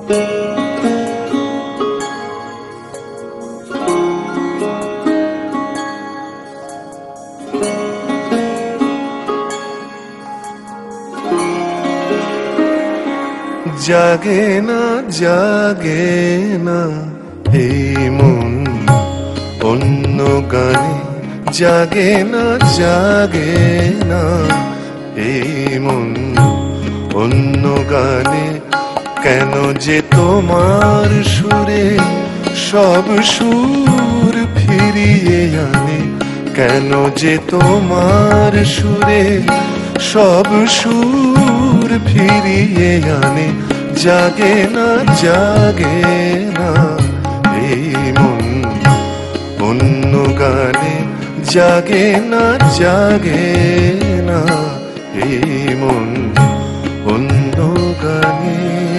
জাগে না জাগে না এই মন অন্য গানে, জাগে না জাগে না এই মন অন্য গানে। কেন যে তোমার সুরে সব সুর ফিরিয়ে আনে, কেন যে তোমার সুরে সব সুর ফিরিয়ে আনে। জাগে না জাগে না এই মন অন্য গানে, জাগে না জাগে না এই মন অন্য গানে।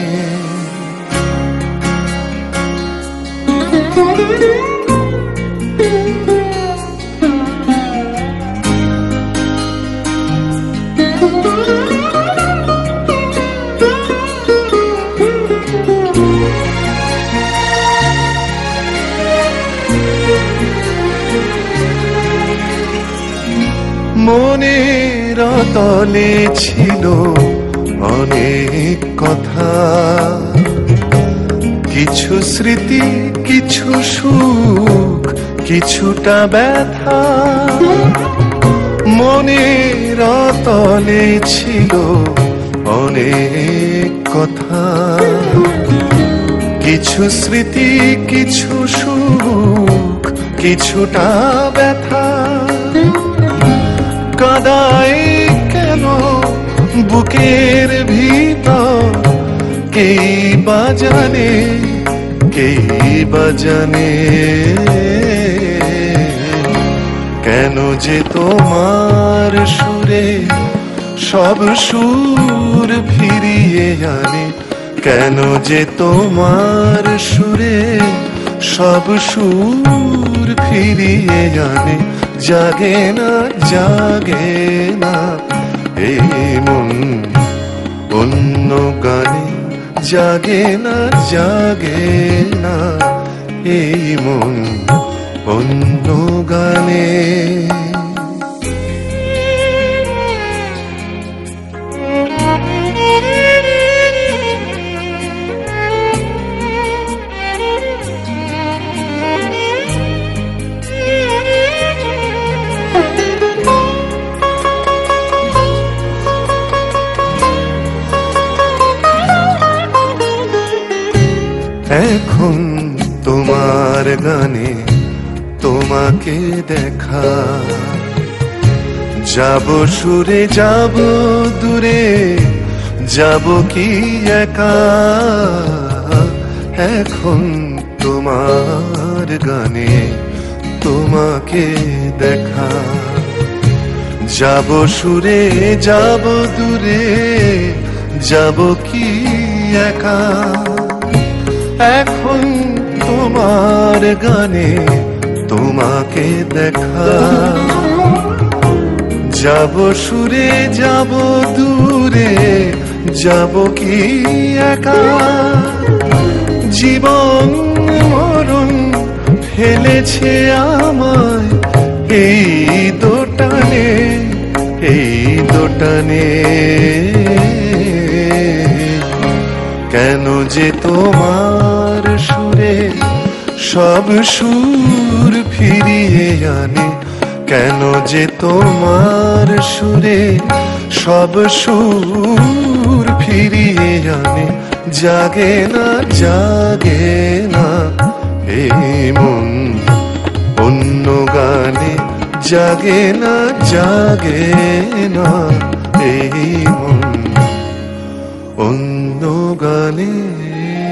মনের তলে ছিল অনেক কথা, কিছু স্মৃতি কিছু সুখ কিছুটা ব্যথা। মনের তলে ছিল অনেক কথা, কিছু স্মৃতি কিছু সুখ কিছুটা ব্যথা। কাদাই কেন বুকের ভিতর কে বাজানে, কে বাজানে। কেন যে তোমার সুরে সব সুর ফিরিয়ে আনে, কেন যে তোমার সুরে সব সুর ফিরিয়ে আনে। জাগে না জাগে না এই মন অন্য গানে, জাগে না জাগে না এই মন অন্য গানে। এখন তোমার গানে তোমাকে দেখা, যাব সুরে যাব দূরে, যাব কি একা। এখন তোমার গানে তোমাকে দেখা, যাব সুরে যাব দূরে, যাব কি একা। এখন তোমার গানে তোমাকে দেখা, যাব সুরে যাব দূরে, যাব কি একা। জীবন মরণ ফেলেছে আমায় এই দোটানে, এই দোটানে। কেন যে তোমার সুরে সব সুর ফিরিয়ে আনে, কেন যে তোমার সুরে সব সুর ফিরিয়ে আনে। জাগে না জাগে না এই মন অন্য গানে, জাগে না জাগে না এই মন অন্য গানে।